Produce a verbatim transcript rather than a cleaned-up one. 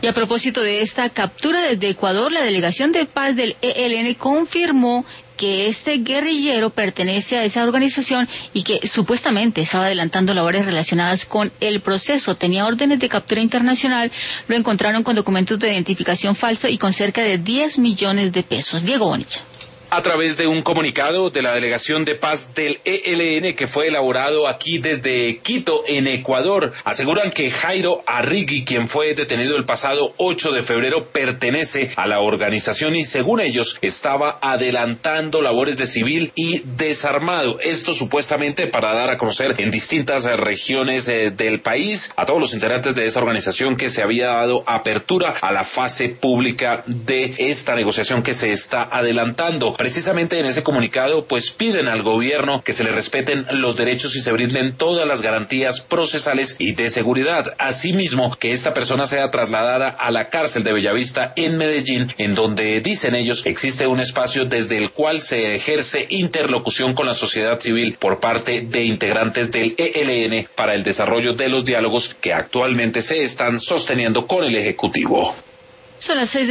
Y a propósito de esta captura desde Ecuador, la Delegación de Paz del E L N confirmó que este guerrillero pertenece a esa organización y que supuestamente estaba adelantando labores relacionadas con el proceso. Tenía órdenes de captura internacional, lo encontraron con documentos de identificación falsa y con cerca de diez millones de pesos. Diego Bonilla. A través de un comunicado de la Delegación de Paz del E L N que fue elaborado aquí desde Quito, en Ecuador, aseguran que Jairo Arrigui, quien fue detenido el pasado ocho de febrero, pertenece a la organización y, según ellos, estaba adelantando labores de civil y desarmado. Esto supuestamente para dar a conocer en distintas regiones eh, del país a todos los integrantes de esa organización que se había dado apertura a la fase pública de esta negociación que se está adelantando. Precisamente en ese comunicado, pues piden al gobierno que se le respeten los derechos y se brinden todas las garantías procesales y de seguridad. Asimismo, que esta persona sea trasladada a la cárcel de Bellavista en Medellín, en donde, dicen ellos, existe un espacio desde el cual se ejerce interlocución con la sociedad civil por parte de integrantes del E L N para el desarrollo de los diálogos que actualmente se están sosteniendo con el Ejecutivo. Son las seis